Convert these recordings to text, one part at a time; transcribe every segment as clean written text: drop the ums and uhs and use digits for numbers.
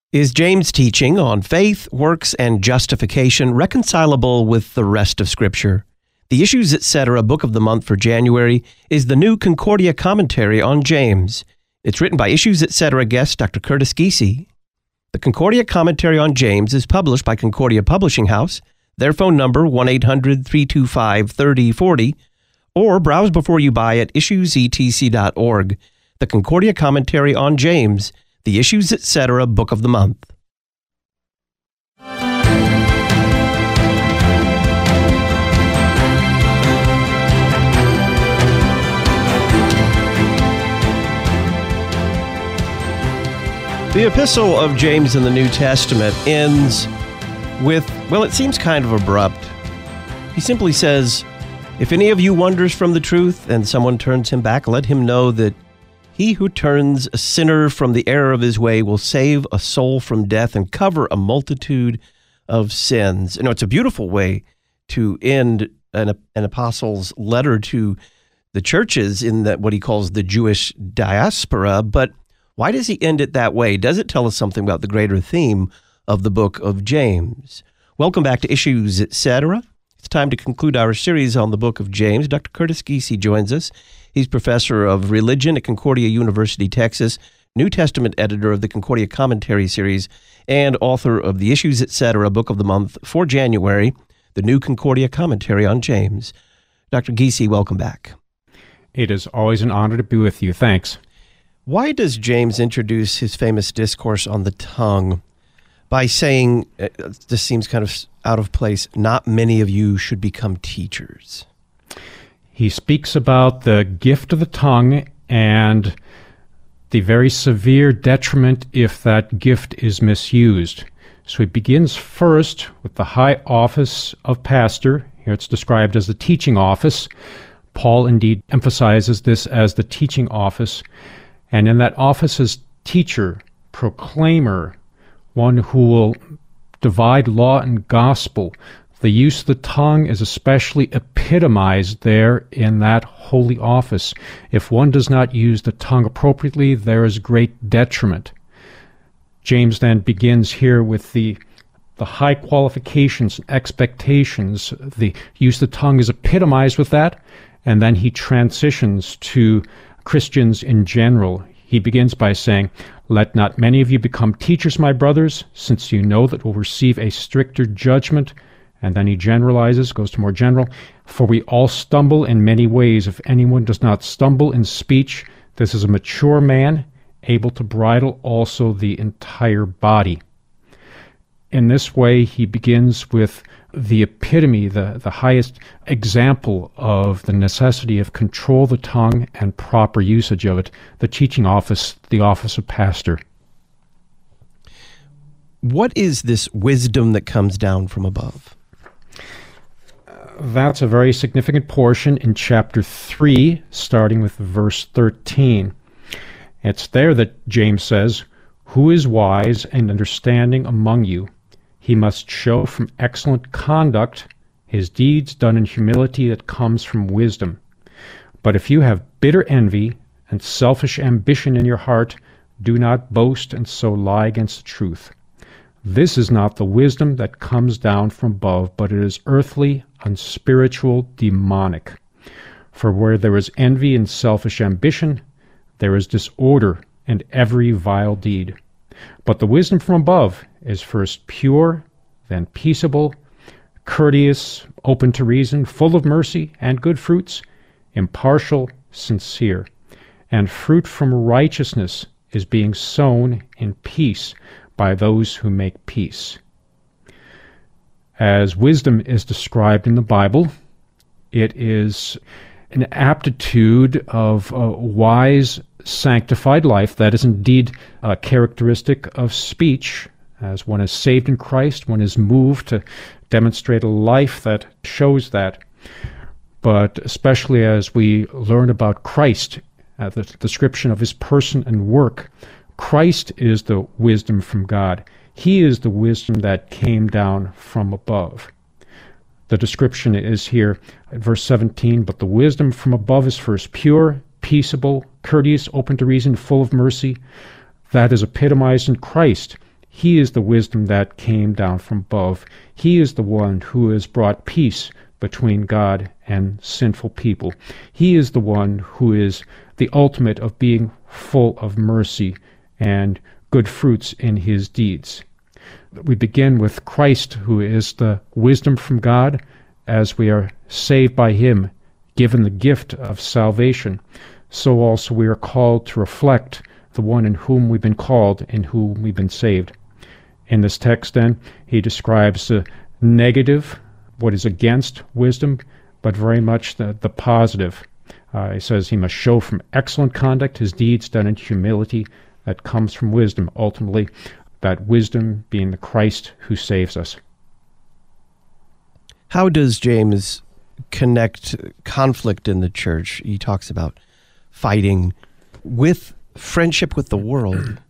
Is James' teaching on faith, works, and justification reconcilable with the rest of Scripture? The Issues Etc. Book of the Month for January is the new Concordia commentary on James. It's written by Issues Etc. guest Dr. Curtis Giese. The Concordia commentary on James is published by Concordia Publishing House. Their phone number 1-800-325-3040, or browse before you buy at issuesetc.org. The Concordia commentary on James, the Issues Etc. Book of the Month. The epistle of James in the New Testament ends with, well, it seems kind of abrupt. He simply says, "If any of you wanders from the truth and someone turns him back, let him know that he who turns a sinner from the error of his way will save a soul from death and cover a multitude of sins." You know, it's a beautiful way to end an apostle's letter to the churches in that what he calls the Jewish diaspora. But why does he end it that way? Does it tell us something about the greater theme of the book of James? Welcome back to Issues Etc. It's time to conclude our series on the book of James. Dr. Curtis Giese joins us. He's professor of religion at Concordia University, Texas, New Testament editor of the Concordia Commentary series, and author of the Issues Etc. Book of the Month for January, the new Concordia commentary on James. Dr. Giese, welcome back. It is always an honor to be with you. Thanks. Why does James introduce his famous discourse on the tongue by saying, this seems kind of out of place, not many of you should become teachers? He speaks about the gift of the tongue and the very severe detriment if that gift is misused. So he begins first with the high office of pastor. Here it's described as the teaching office. Paul indeed emphasizes this as the teaching office. And in that office as teacher, proclaimer, one who will divide law and gospel, the use of the tongue is especially epitomized there in that holy office. If one does not use the tongue appropriately, there is great detriment. James then begins here with the high qualifications and expectations. The use of the tongue is epitomized with that, and then he transitions to Christians in general. He begins by saying, "Let not many of you become teachers, my brothers, since you know that we'll receive a stricter judgment." And then he generalizes, goes to more general, "For we all stumble in many ways. If anyone does not stumble in speech, this is a mature man, able to bridle also the entire body." In this way, he begins with the epitome, the highest example of the necessity of control of the tongue and proper usage of it, the teaching office, the office of pastor. What is this wisdom that comes down from above? That's a very significant portion in chapter 3, starting with verse 13. It's there that James says, "Who is wise and understanding among you? He must show from excellent conduct his deeds done in humility that comes from wisdom. But if you have bitter envy and selfish ambition in your heart, do not boast and so lie against the truth. This is not the wisdom that comes down from above, but it is earthly, unspiritual, demonic. For where there is envy and selfish ambition, there is disorder and every vile deed. But the wisdom from above is first pure, then peaceable, courteous, open to reason, full of mercy and good fruits, impartial, sincere. And fruit from righteousness is being sown in peace by those who make peace." As wisdom is described in the Bible, it is an aptitude of a wise, sanctified life that is indeed a characteristic of speech. As one is saved in Christ, one is moved to demonstrate a life that shows that. But especially as we learn about Christ, the description of his person and work, Christ is the wisdom from God. He is the wisdom that came down from above. The description is here at verse 17, "But the wisdom from above is first pure, peaceable, courteous, open to reason, full of mercy." That is epitomized in Christ. He is the wisdom that came down from above. He is the one who has brought peace between God and sinful people. He is the one who is the ultimate of being full of mercy and good fruits in his deeds. We begin with Christ, who is the wisdom from God, as we are saved by him, given the gift of salvation. So also we are called to reflect the one in whom we've been called, in whom we've been saved. In this text, then, he describes the negative, what is against wisdom, but very much the positive. He says he must show from excellent conduct his deeds done in humility that comes from wisdom, ultimately, that wisdom being the Christ who saves us. How does James connect conflict in the church? He talks about fighting with friendship with the world.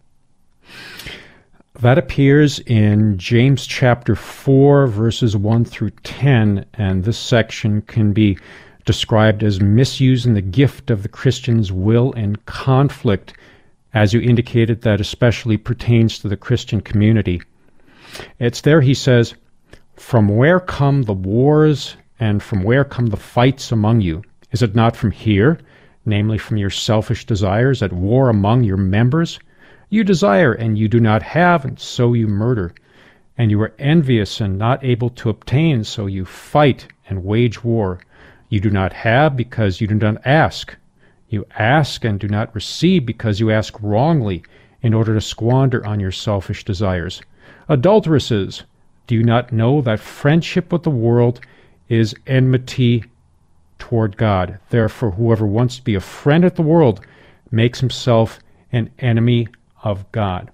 That appears in James chapter 4, verses 1 through 10, and this section can be described as misusing the gift of the Christian's will in conflict. As you indicated, that especially pertains to the Christian community. It's there he says, "From where come the wars, and from where come the fights among you? Is it not from here, namely from your selfish desires, at war among your members? You desire, and you do not have, and so you murder. And you are envious and not able to obtain, so you fight and wage war. You do not have, because you do not ask. You ask and do not receive, because you ask wrongly, in order to squander on your selfish desires. Adulteresses, do you not know that friendship with the world is enmity toward God? Therefore, whoever wants to be a friend of the world makes himself an enemy of God."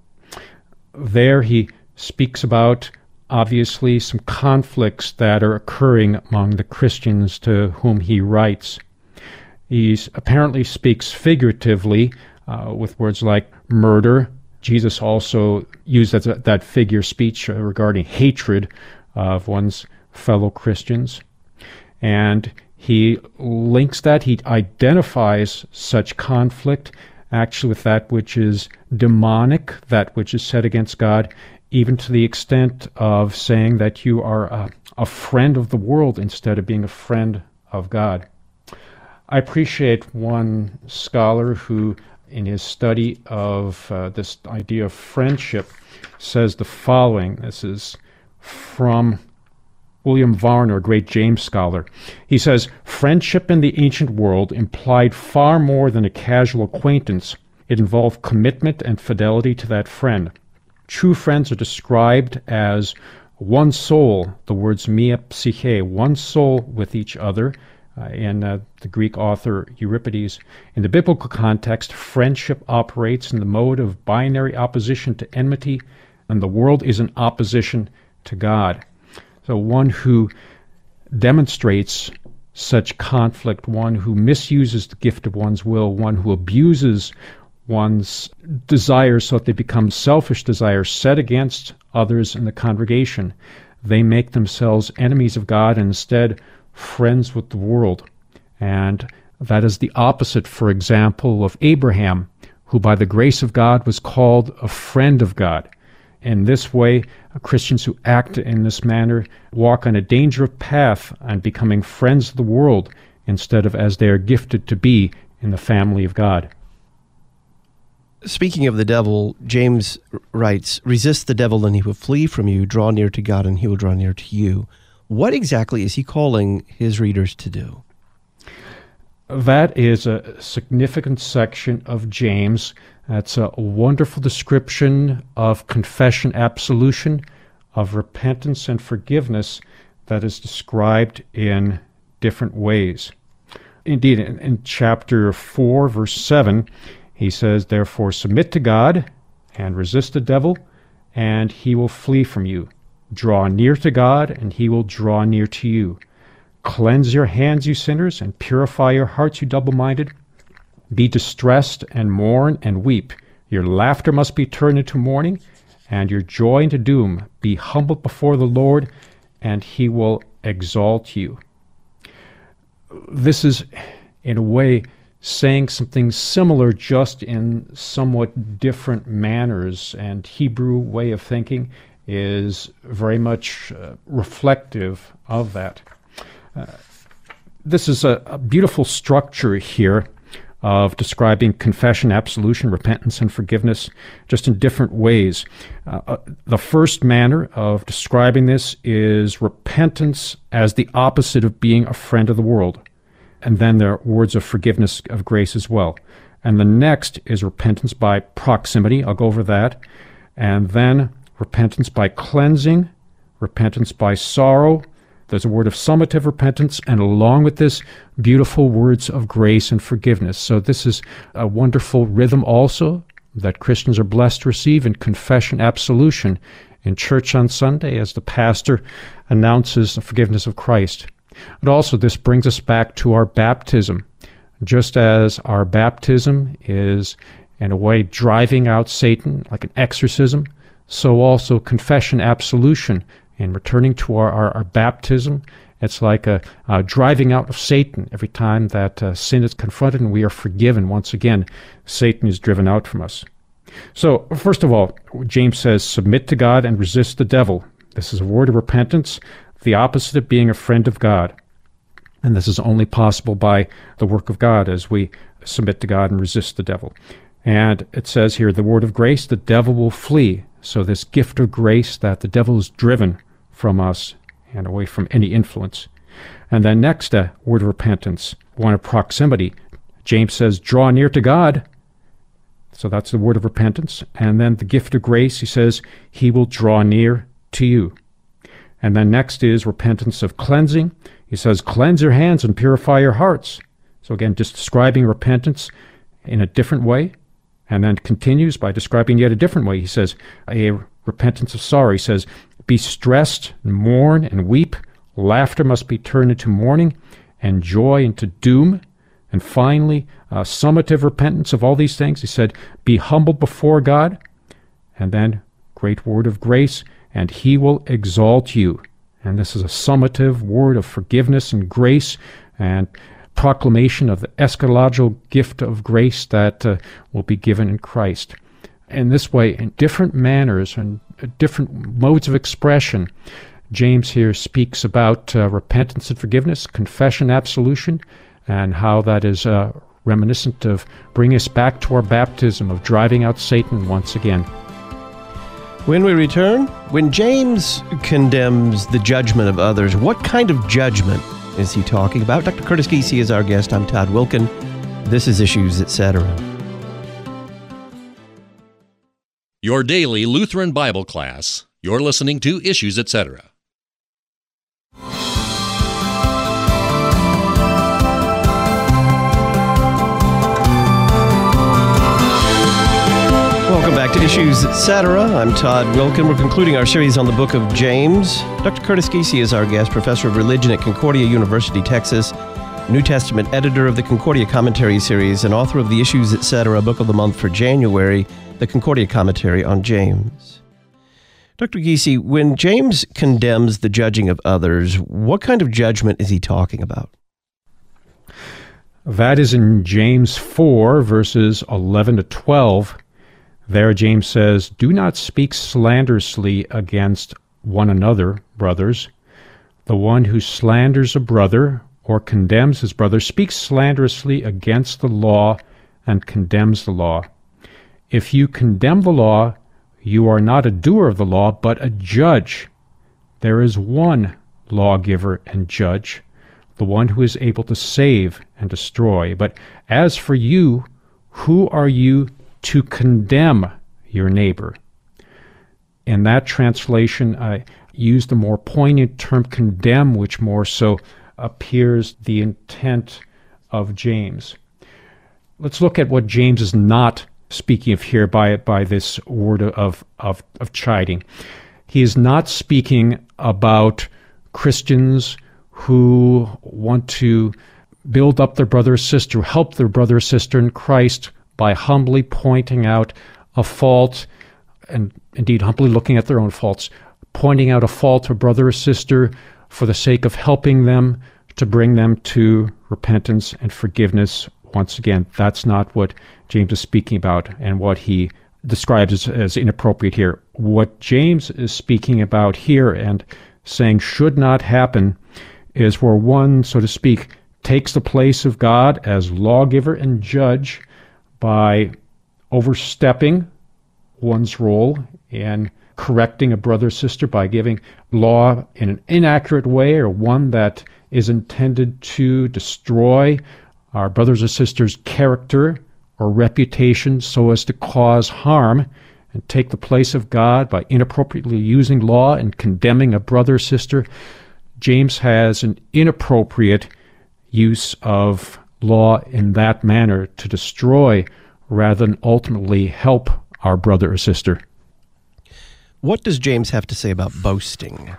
There he speaks about, obviously, some conflicts that are occurring among the Christians to whom he writes. He apparently speaks figuratively with words like murder. Jesus also used that figure speech regarding hatred of one's fellow Christians. And he links that, he identifies such conflict actually with that which is demonic, that which is set against God, even to the extent of saying that you are a friend of the world instead of being a friend of God. I appreciate one scholar who, in his study of this idea of friendship, says the following. This is from William Varner, a great James scholar. He says, "Friendship in the ancient world implied far more than a casual acquaintance. It involved commitment and fidelity to that friend. True friends are described as one soul, the words mia psyche, one soul with each other, in the Greek author Euripides. In the biblical context, friendship operates in the mode of binary opposition to enmity, and the world is in opposition to God. So one who demonstrates such conflict, one who misuses the gift of one's will, one who abuses one's desires so that they become selfish desires set against others in the congregation, they make themselves enemies of God and instead friends with the world. And that is the opposite, for example, of Abraham, who by the grace of God was called a friend of God. In this way, Christians who act in this manner walk on a dangerous path and becoming friends of the world instead of as they are gifted to be in the family of God. Speaking of the devil, James writes, "Resist the devil and he will flee from you. Draw near to God and he will draw near to you." What exactly is he calling his readers to do? That is a significant section of James. That's a wonderful description of confession, absolution, of repentance and forgiveness that is described in different ways. Indeed, in chapter 4, verse 7, he says, "Therefore submit to God and resist the devil, and he will flee from you. Draw near to God, and he will draw near to you. Cleanse your hands, you sinners, and purify your hearts, you double-minded. Be distressed and mourn and weep. Your laughter must be turned into mourning, and your joy into doom. Be humble before the Lord, and he will exalt you." This is, in a way, saying something similar, just in somewhat different manners, and Hebrew way of thinking is very much reflective of that. This is a beautiful structure here of describing confession, absolution, repentance, and forgiveness, just in different ways. The first manner of describing this is repentance as the opposite of being a friend of the world. And then there are words of forgiveness, of grace as well. And the next is repentance by proximity. I'll go over that. And then repentance by cleansing, repentance by sorrow. There's a word of summative repentance, and along with this, beautiful words of grace and forgiveness. So this is a wonderful rhythm also that Christians are blessed to receive in confession, absolution, in church on Sunday as the pastor announces the forgiveness of Christ. But also this brings us back to our baptism. Just as our baptism is, in a way, driving out Satan like an exorcism, so also confession, absolution, and returning to our baptism, it's like a driving out of Satan. Every time that sin is confronted and we are forgiven, once again, Satan is driven out from us. So, first of all, James says, submit to God and resist the devil. This is a word of repentance, the opposite of being a friend of God. And this is only possible by the work of God as we submit to God and resist the devil. And it says here, the word of grace, the devil will flee. So this gift of grace that the devil is driven from us and away from any influence. And then next, a word of repentance, one of proximity. James says, draw near to God. So that's the word of repentance. And then the gift of grace, he says, he will draw near to you. And then next is repentance of cleansing. He says, cleanse your hands and purify your hearts. So again, just describing repentance in a different way. And then continues by describing yet a different way. He says, a repentance of sorrow. He says, be stressed, and mourn, and weep. Laughter must be turned into mourning, and joy into doom. And finally, summative repentance of all these things. He said, be humbled before God. And then, great word of grace, and he will exalt you. And this is a summative word of forgiveness and grace and proclamation of the eschatological gift of grace that will be given in Christ. In this way, in different manners and different modes of expression, James here speaks about repentance and forgiveness, confession, absolution, and how that is reminiscent of bringing us back to our baptism, of driving out Satan once again. When we return, when James condemns the judgment of others, what kind of judgment is he talking about? Dr. Curtis Giese is our guest. I'm Todd Wilken. This is Issues, Etc. Your daily Lutheran Bible class. You're listening to Issues, Etc. Welcome back to Issues, Etc. I'm Todd Wilken. We're concluding our series on the book of James. Dr. Curtis Giese is our guest, professor of religion at Concordia University, Texas, New Testament editor of the Concordia Commentary series, and author of the Issues, Etc. Book of the Month for January, the Concordia Commentary on James. Dr. Giese, when James condemns the judging of others, what kind of judgment is he talking about? That is in James 4, verses 11 to 12. There James says, do not speak slanderously against one another, brothers. The one who slanders a brother or condemns his brother speaks slanderously against the law and condemns the law. If you condemn the law, you are not a doer of the law, but a judge. There is one lawgiver and judge, the one who is able to save and destroy. But as for you, who are you to condemn your neighbor? In that translation, I used the more poignant term condemn, which more so appears the intent of James. Let's look at what James is not speaking of here by this word of chiding. He is not speaking about Christians who want to build up their brother or sister, help their brother or sister in Christ by humbly pointing out a fault, and indeed humbly looking at their own faults, pointing out a fault to a brother or sister for the sake of helping them to bring them to repentance and forgiveness once again, that's not what James is speaking about and what he describes as inappropriate here. What James is speaking about here and saying should not happen is where one, so to speak, takes the place of God as lawgiver and judge by overstepping one's role in correcting a brother or sister by giving law in an inaccurate way, or one that is intended to destroy our brothers or sisters' character or reputation so as to cause harm, and take the place of God by inappropriately using law and condemning a brother or sister. James has an inappropriate use of law in that manner to destroy rather than ultimately help our brother or sister. What does James have to say about boasting?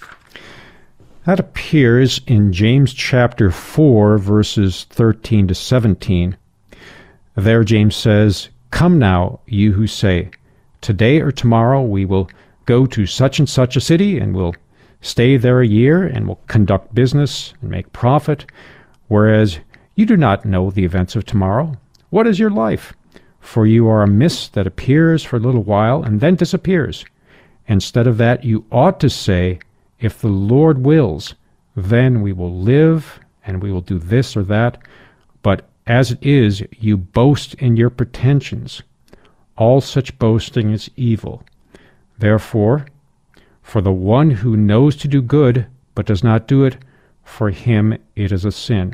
That appears in James chapter 4, verses 13 to 17. There James says, "Come now, you who say, 'Today or tomorrow we will go to such and such a city, and will stay there a year, and will conduct business and make profit,' whereas you do not know the events of tomorrow. What is your life? For you are a mist that appears for a little while and then disappears. Instead of that, you ought to say, 'If the Lord wills, then we will live, and we will do this or that.' But as it is, you boast in your pretensions. All such boasting is evil. Therefore, for the one who knows to do good, but does not do it, for him it is a sin."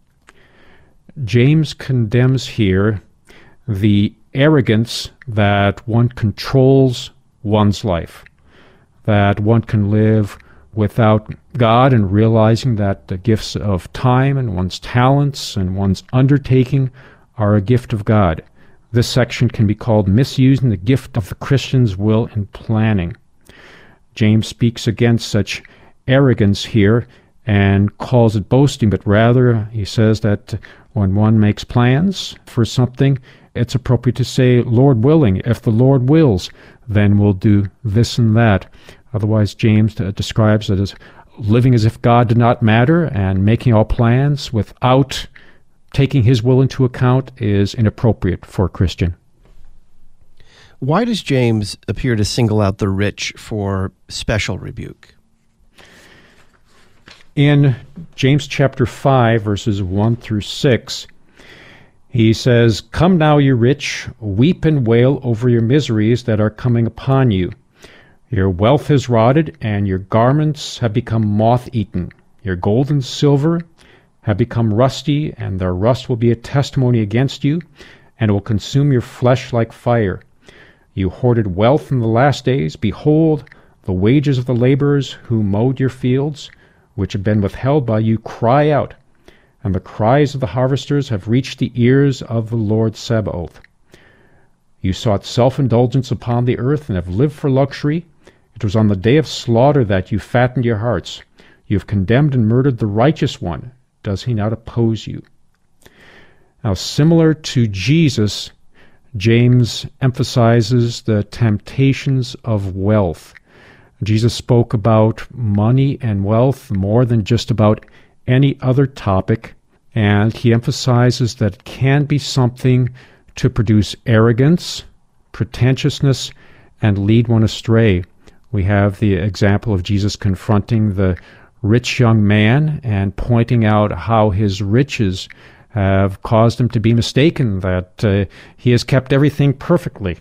James condemns here the arrogance that one controls one's life, that one can live without God and realizing that the gifts of time and one's talents and one's undertaking are a gift of God. This section can be called misusing the gift of the Christian's will and planning. James speaks against such arrogance here and calls it boasting, but rather he says that when one makes plans for something, it's appropriate to say, "Lord willing, if the Lord wills, then we'll do this and that." Otherwise, James describes it as living as if God did not matter, and making all plans without taking his will into account is inappropriate for a Christian. Why does James appear to single out the rich for special rebuke? In James chapter 5, verses 1 through 6, he says, "Come now, you rich, weep and wail over your miseries that are coming upon you. Your wealth has rotted, and your garments have become moth-eaten. Your gold and silver have become rusty, and their rust will be a testimony against you, and will consume your flesh like fire. You hoarded wealth in the last days. Behold, the wages of the laborers who mowed your fields, which have been withheld by you, cry out, and the cries of the harvesters have reached the ears of the Lord Sabaoth. You sought self-indulgence upon the earth and have lived for luxury. It was on the day of slaughter that you fattened your hearts. You have condemned and murdered the righteous one. Does he not oppose you?" Now, similar to Jesus, James emphasizes the temptations of wealth. Jesus spoke about money and wealth more than just about any other topic, and he emphasizes that it can be something to produce arrogance, pretentiousness, and lead one astray. We have the example of Jesus confronting the rich young man and pointing out how his riches have caused him to be mistaken, that he has kept everything perfectly.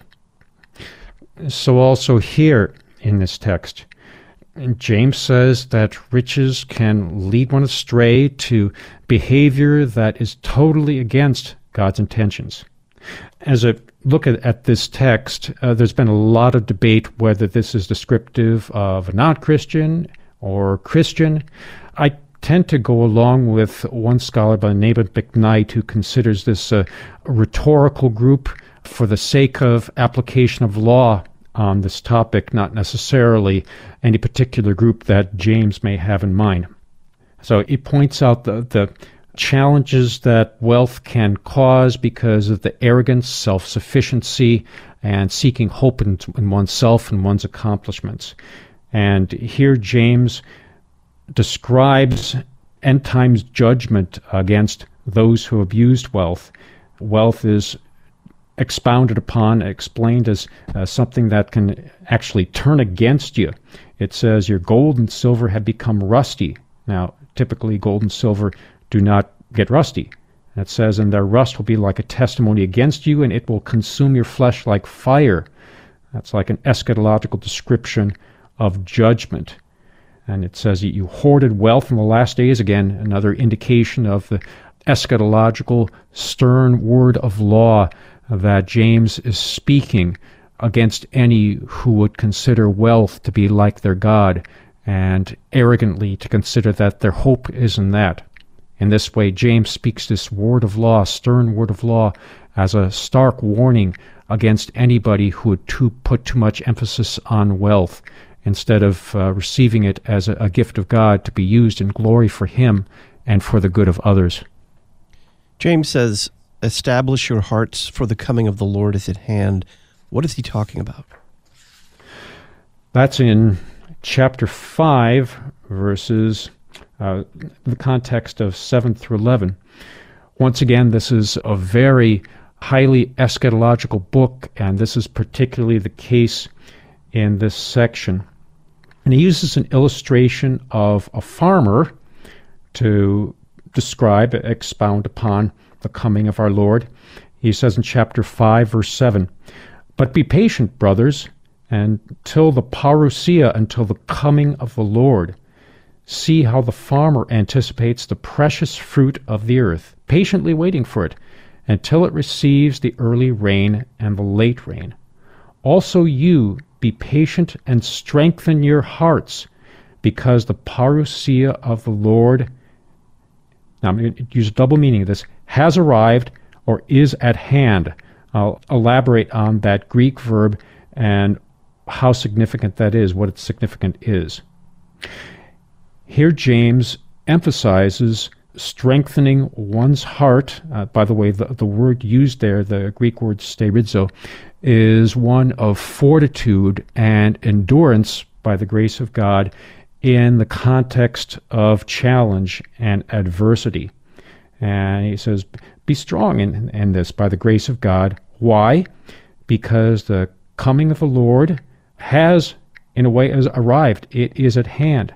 So also here in this text, James says that riches can lead one astray to behavior that is totally against God's intentions. As I look at this text, there's been a lot of debate whether this is descriptive of a non-Christian or Christian. I tend to go along with one scholar by the name of McKnight, who considers this a rhetorical group for the sake of application of law on this topic, not necessarily any particular group that James may have in mind. So he points out the challenges that wealth can cause because of the arrogance, self-sufficiency, and seeking hope in oneself and one's accomplishments. And here James describes end times judgment against those who abused wealth. Wealth is expounded upon, explained as something that can actually turn against you. It says your gold and silver have become rusty. Now, typically gold and silver do not get rusty. It says, and their rust will be like a testimony against you, and it will consume your flesh like fire. That's like an eschatological description of judgment. And it says you hoarded wealth in the last days. Again, another indication of the eschatological stern word of law that James is speaking against any who would consider wealth to be like their God and arrogantly to consider that their hope is in that. In this way, James speaks this word of law, stern word of law, as a stark warning against anybody who would put too much emphasis on wealth instead of receiving it as a gift of God to be used in glory for Him and for the good of others. James says, establish your hearts, for the coming of the Lord is at hand. What is he talking about? That's in chapter 5, verses, the context of 7 through 11. Once again, this is a very highly eschatological book, and this is particularly the case in this section. And he uses an illustration of a farmer to describe, expound upon the coming of our Lord. He says in chapter 5, verse 7, "But be patient, brothers, until the parousia, until the coming of the Lord. See how the farmer anticipates the precious fruit of the earth, patiently waiting for it, until it receives the early rain and the late rain. Also you be patient and strengthen your hearts, because the parousia of the Lord," now I'm going to use a double meaning of this, "has arrived or is at hand." I'll elaborate on that Greek verb and how significant that is, what its significance is. Here James emphasizes strengthening one's heart. By the way, the word used there, the Greek word sterizo, is one of fortitude and endurance by the grace of God in the context of challenge and adversity. And he says, be strong in this by the grace of God. Why? Because the coming of the Lord has, in a way, has arrived. It is at hand.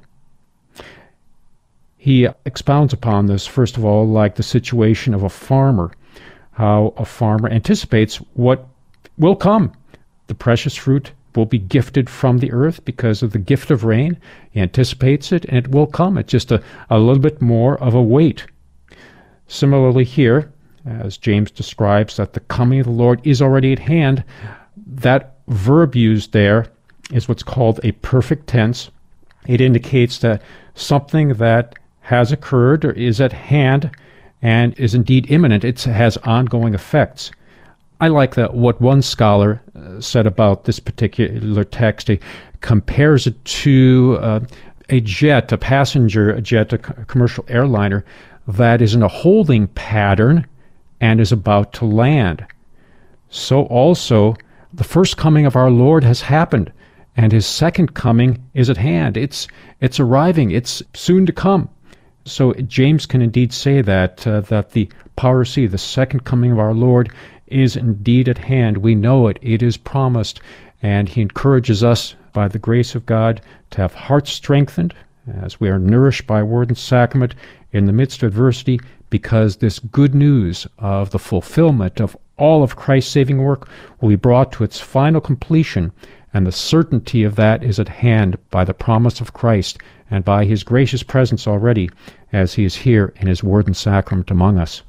He expounds upon this, first of all, like the situation of a farmer, how a farmer anticipates what will come. The precious fruit will be gifted from the earth because of the gift of rain. He anticipates it, and it will come. It's just a little bit more of a wait. Similarly here, as James describes that the coming of the Lord is already at hand, that verb used there is what's called a perfect tense. It indicates that something that has occurred or is at hand and is indeed imminent. It has ongoing effects. I like that what one scholar said about this particular text. He compares it to a jet, a passenger jet, a commercial airliner that is in a holding pattern and is about to land. So also, the first coming of our Lord has happened, and His second coming is at hand. It's arriving. It's soon to come. So James can indeed say that the parousia, the second coming of our Lord, is indeed at hand. We know it. It is promised. And he encourages us, by the grace of God, to have hearts strengthened as we are nourished by word and sacrament in the midst of adversity, because this good news of the fulfillment of all of Christ's saving work will be brought to its final completion, and the certainty of that is at hand by the promise of Christ and by His gracious presence already as He is here in His word and sacrament among us.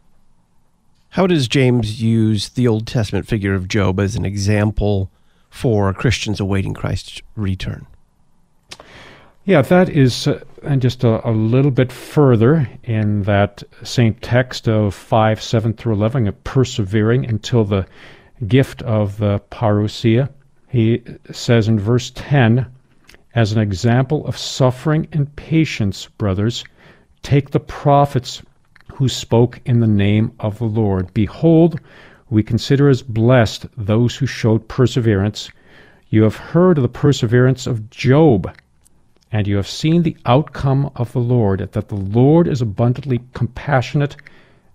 How does James use the Old Testament figure of Job as an example for Christians awaiting Christ's return? Yeah, that is, and just a little bit further in that same text of 5, 7 through 11, of persevering until the gift of the parousia. He says in verse 10, "As an example of suffering and patience, brothers, take the prophets who spoke in the name of the Lord. Behold, we consider as blessed those who showed perseverance. You have heard of the perseverance of Job, and you have seen the outcome of the Lord, that the Lord is abundantly compassionate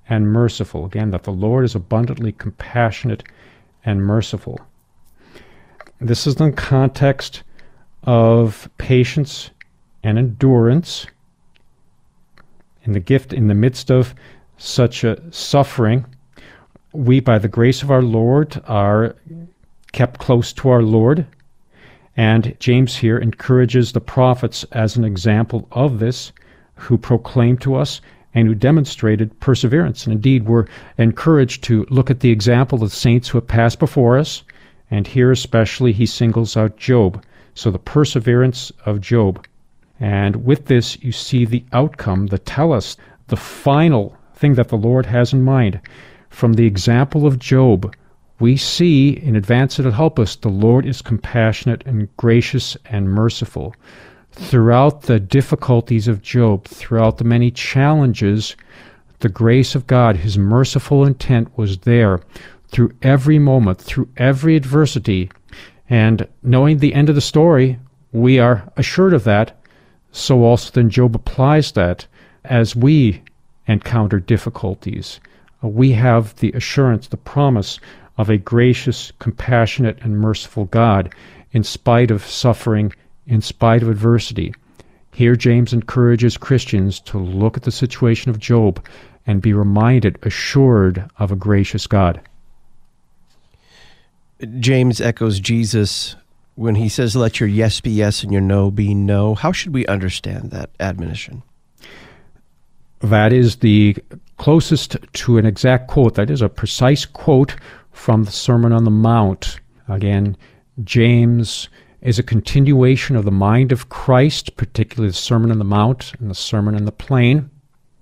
and merciful. Again, that the Lord is abundantly compassionate and merciful. This is in the context of patience and endurance in the midst of such a suffering. We, by the grace of our Lord, are kept close to our Lord. And James here encourages the prophets as an example of this, who proclaimed to us and who demonstrated perseverance. And indeed, we're encouraged to look at the example of the saints who have passed before us. And here especially he singles out Job. So the perseverance of Job. And with this, you see the outcome, the telos, the final thing that the Lord has in mind. From the example of Job, we see, in advance it'll help us, the Lord is compassionate and gracious and merciful. Throughout the difficulties of Job, throughout the many challenges, the grace of God, his merciful intent was there through every moment, through every adversity. And knowing the end of the story, we are assured of that. So also then Job applies that as we encounter difficulties. We have the assurance, the promise of a gracious, compassionate, and merciful God in spite of suffering, in spite of adversity. Here James encourages Christians to look at the situation of Job and be reminded, assured of a gracious God. James echoes Jesus when he says, "Let your yes be yes and your no be no." How should we understand that admonition? That is the closest to an exact quote. That is a precise quote from the Sermon on the Mount. Again, James is a continuation of the mind of Christ, particularly the Sermon on the Mount and the Sermon on the Plain.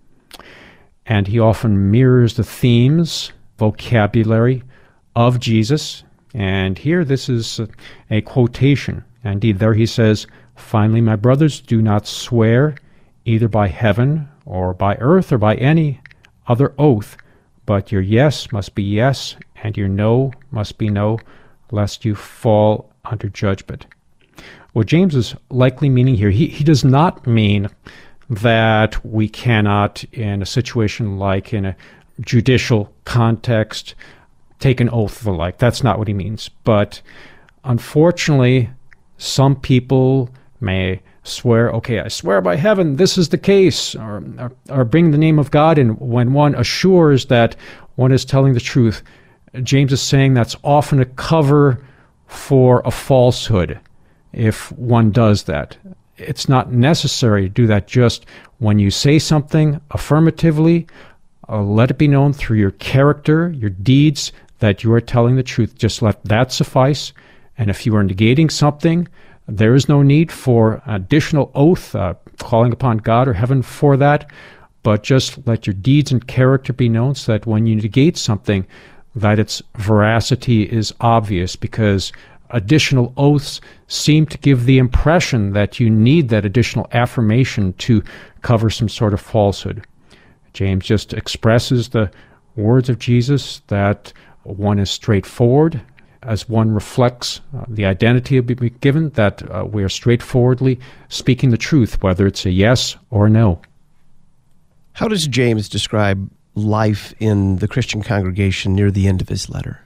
And he often mirrors the themes, vocabulary of Jesus. And here this is a quotation. Indeed, there he says, "Finally, my brothers, do not swear either by heaven or by earth or by any other oath, but your yes must be yes and your no must be no, lest you fall under judgment." What James is likely meaning here, he does not mean that we cannot, in a situation like in a judicial context, take an oath of the like. That's not what he means. But unfortunately, some people may swear, okay, I swear by heaven, this is the case, or bring the name of God in when one assures that one is telling the truth. James is saying that's often a cover for a falsehood if one does that. It's not necessary to do that. Just when you say something affirmatively, let it be known through your character, your deeds, that you are telling the truth. Just let that suffice. And if you are negating something, there is no need for additional oath, calling upon God or heaven for that, but just let your deeds and character be known so that when you negate something, that its veracity is obvious, because additional oaths seem to give the impression that you need that additional affirmation to cover some sort of falsehood. James just expresses the words of Jesus that one is straightforward, as one reflects the identity of being given, that we are straightforwardly speaking the truth, whether it's a yes or a no. How does James describe life in the Christian congregation near the end of his letter?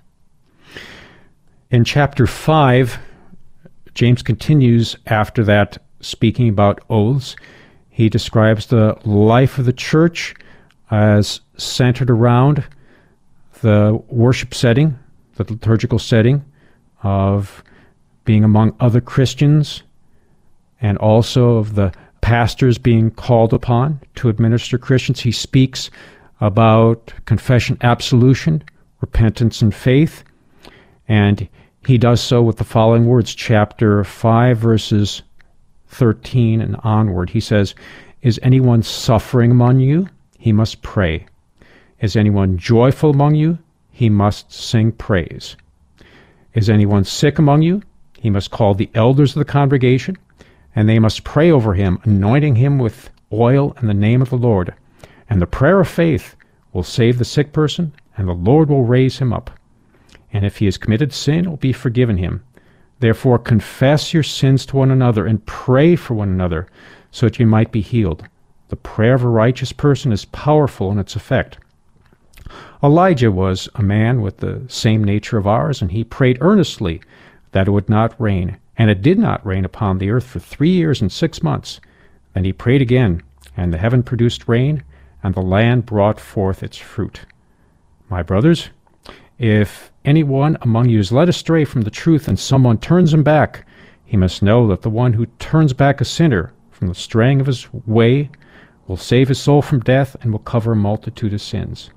In chapter 5, James continues after that, speaking about oaths. He describes the life of the church as centered around the worship setting, the liturgical setting of being among other Christians, and also of the pastors being called upon to administer Christians. He speaks about confession, absolution, repentance, and faith, and he does so with the following words, chapter 5, verses 13 and onward. He says, "Is anyone suffering among you? He must pray. Is anyone joyful among you? He must sing praise. Is anyone sick among you? He must call the elders of the congregation, and they must pray over him, anointing him with oil in the name of the Lord. And the prayer of faith will save the sick person, and the Lord will raise him up. And if he has committed sin, it will be forgiven him. Therefore confess your sins to one another, and pray for one another, so that you might be healed. The prayer of a righteous person is powerful in its effect." Elijah was a man with the same nature of ours, and he prayed earnestly that it would not rain. And it did not rain upon the earth for 3 years and 6 months. Then he prayed again, and the heaven produced rain, and the land brought forth its fruit. My brothers, if anyone among you is led astray from the truth, and someone turns him back, he must know that the one who turns back a sinner from the straying of his way will save his soul from death and will cover a multitude of sins.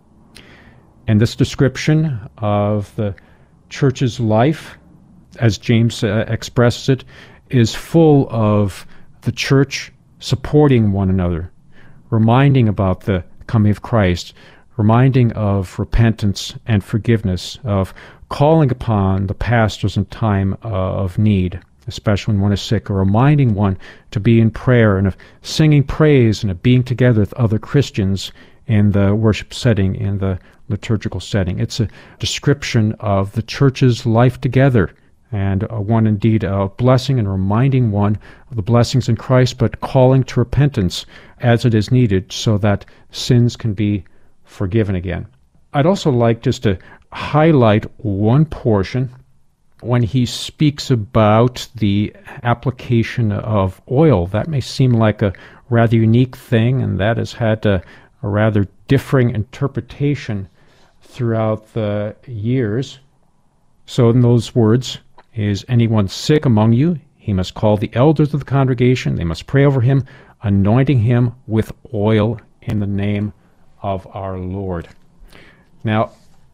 And this description of the church's life, as James expresses it, is full of the church supporting one another, reminding about the coming of Christ, reminding of repentance and forgiveness, of calling upon the pastors in time of need, especially when one is sick, or reminding one to be in prayer, and of singing praise, and of being together with other Christians in the worship setting, in the liturgical setting. It's a description of the church's life together, and one indeed of blessing and reminding one of the blessings in Christ, but calling to repentance as it is needed so that sins can be forgiven again. I'd also like just to highlight one portion when he speaks about the application of oil. That may seem like a rather unique thing, and that has had a rather differing interpretation throughout the years. So in those words, is anyone sick among you? He must call the elders of the congregation. They must pray over him, anointing him with oil in the name of our Lord. Now,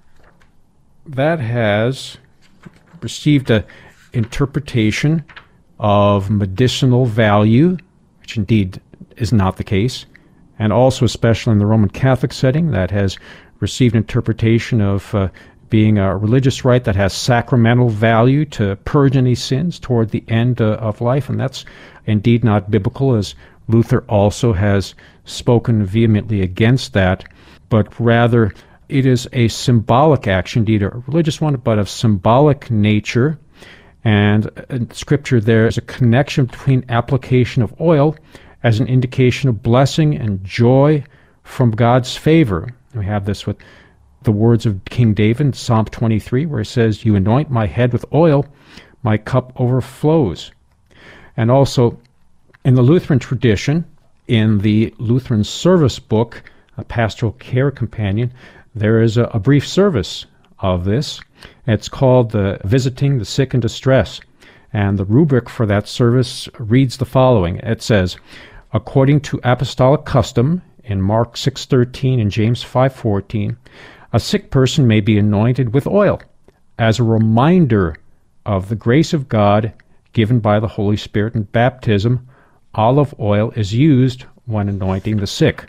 that has received an interpretation of medicinal value, which indeed is not the case, and also especially in the Roman Catholic setting, that has received interpretation of being a religious rite that has sacramental value to purge any sins toward the end of life, and that's indeed not biblical, as Luther also has spoken vehemently against that, but rather it is a symbolic action, indeed a religious one, but of symbolic nature. And in Scripture there is a connection between application of oil as an indication of blessing and joy from God's favor. We have this with the words of King David in Psalm 23, where he says, "You anoint my head with oil, my cup overflows." And also in the Lutheran tradition, in the Lutheran service book, a Pastoral Care Companion, there is a brief service of this. It's called Visiting the Sick in Distress. And the rubric for that service reads the following. It says, according to apostolic custom, in Mark 6:13 and James 5:14, a sick person may be anointed with oil as a reminder of the grace of God given by the Holy Spirit in baptism. Olive oil is used when anointing the sick.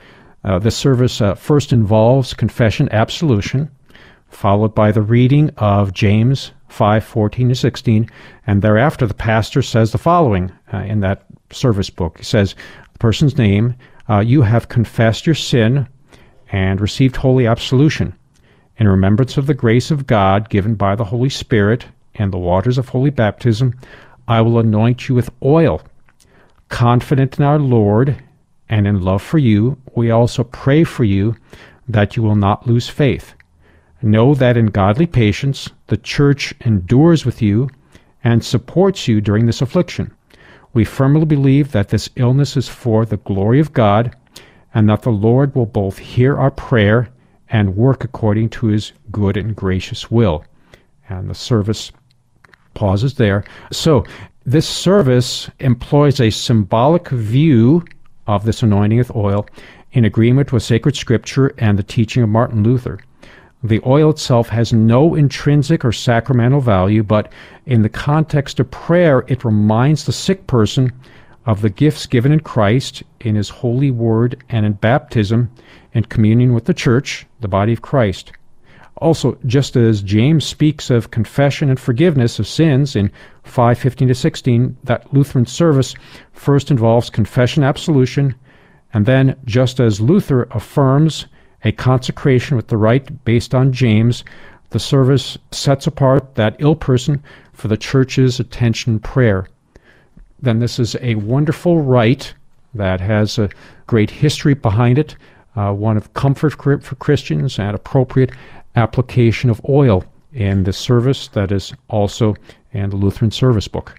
This service first involves confession, absolution, followed by the reading of James 5:14 to 16, and thereafter the pastor says the following in that service book. He says, the person's name, you have confessed your sin and received holy absolution. In remembrance of the grace of God given by the Holy Spirit and the waters of holy baptism, I will anoint you with oil. Confident in our Lord and in love for you, we also pray for you that you will not lose faith. Know that in godly patience the church endures with you and supports you during this affliction. We firmly believe that this illness is for the glory of God, and that the Lord will both hear our prayer and work according to his good and gracious will. And the service pauses there. So this service employs a symbolic view of this anointing with oil in agreement with sacred scripture and the teaching of Martin Luther. The oil itself has no intrinsic or sacramental value, but in the context of prayer, it reminds the sick person of the gifts given in Christ, in his holy word, and in baptism, in communion with the church, the body of Christ. Also, just as James speaks of confession and forgiveness of sins in 5:15 to 16, that Lutheran service first involves confession, absolution, and then, just as Luther affirms a consecration with the rite based on James, the service sets apart that ill person for the church's attention and prayer. Then this is a wonderful rite that has a great history behind it. one of comfort for Christians and appropriate application of oil in the service that is also in the Lutheran Service Book.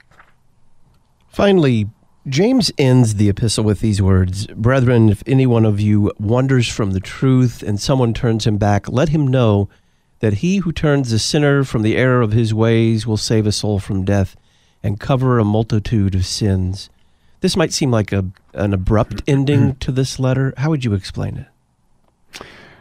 Finally, James ends the epistle with these words, "Brethren, if any one of you wanders from the truth and someone turns him back, let him know that he who turns the sinner from the error of his ways will save a soul from death and cover a multitude of sins." This might seem like an abrupt ending to this letter. How would you explain it?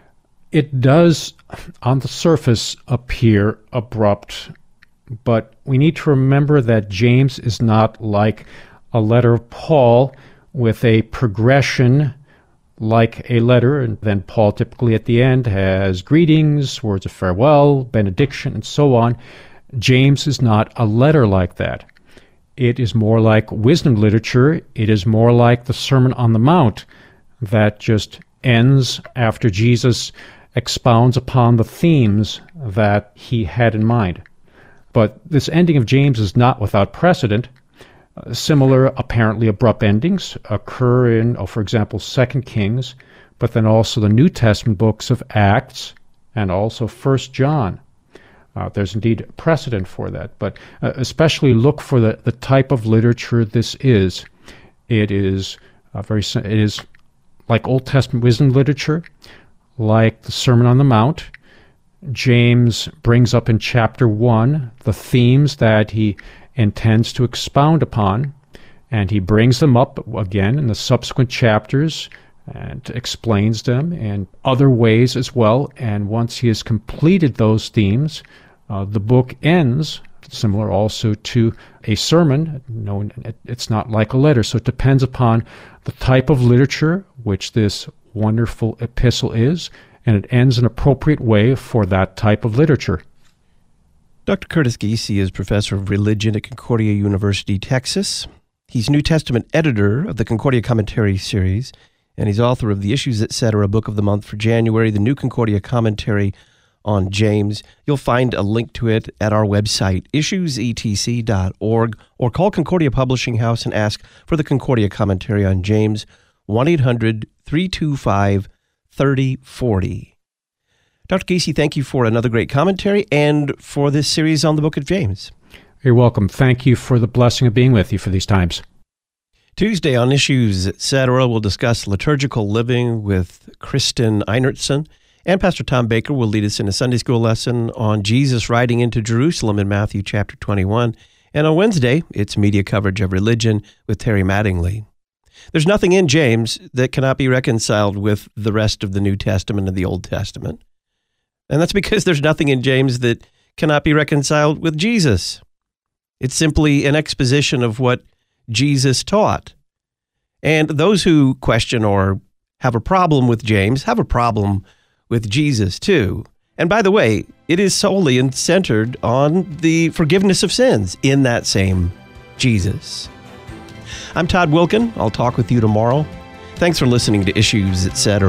It does, on the surface, appear abrupt, but we need to remember that James is not like a letter of Paul with a progression like a letter, and then Paul typically at the end has greetings, words of farewell, benediction, and so on. James is not a letter like that. It is more like wisdom literature. It is more like the Sermon on the Mount that just ends after Jesus expounds upon the themes that he had in mind. But this ending of James is not without precedent. Similar, apparently abrupt endings occur in, for example, 2 Kings, but then also the New Testament books of Acts and also 1 John. There's indeed precedent for that, but especially look for the type of literature this is. It is it is like Old Testament wisdom literature, like the Sermon on the Mount. James brings up in chapter 1 the themes that he intends to expound upon, and he brings them up again in the subsequent chapters and explains them in other ways as well. And once he has completed those themes, the book ends, similar also to a sermon. No, it's not like a letter, so it depends upon the type of literature which this wonderful epistle is, and it ends in an appropriate way for that type of literature. Dr. Curtis Giese is professor of religion at Concordia University, Texas. He's New Testament editor of the Concordia Commentary series, and he's author of the Issues Etc. Book of the Month for January, the New Concordia Commentary on James. You'll find a link to it at our website, issuesetc.org, or call Concordia Publishing House and ask for the Concordia Commentary on James, 1-800-325-3040. Dr. Giese, thank you for another great commentary and for this series on the book of James. You're welcome. Thank you for the blessing of being with you for these times. Tuesday on Issues Etc., we'll discuss liturgical living with Kristen Einertson, and Pastor Tom Baker will lead us in a Sunday school lesson on Jesus riding into Jerusalem in Matthew chapter 21. And on Wednesday, it's media coverage of religion with Terry Mattingly. There's nothing in James that cannot be reconciled with the rest of the New Testament and the Old Testament. And that's because there's nothing in James that cannot be reconciled with Jesus. It's simply an exposition of what Jesus taught. And those who question or have a problem with James have a problem with Jesus too. And by the way, it is solely and centered on the forgiveness of sins in that same Jesus. I'm Todd Wilkin. I'll talk with you tomorrow. Thanks for listening to Issues Etc.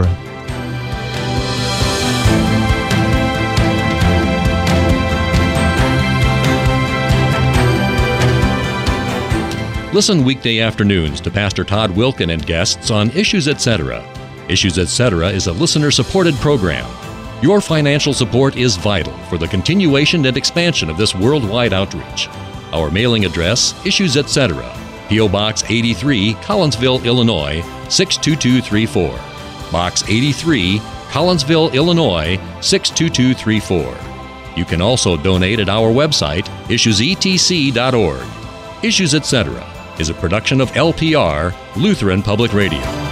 Listen weekday afternoons to Pastor Todd Wilkin and guests on Issues Etc. Issues Etc. is a listener-supported program. Your financial support is vital for the continuation and expansion of this worldwide outreach. Our mailing address, Issues Etc., P.O. Box 83, Collinsville, Illinois, 62234. Box 83, Collinsville, Illinois, 62234. You can also donate at our website, issuesetc.org. Issues Etc. is a production of LPR, Lutheran Public Radio.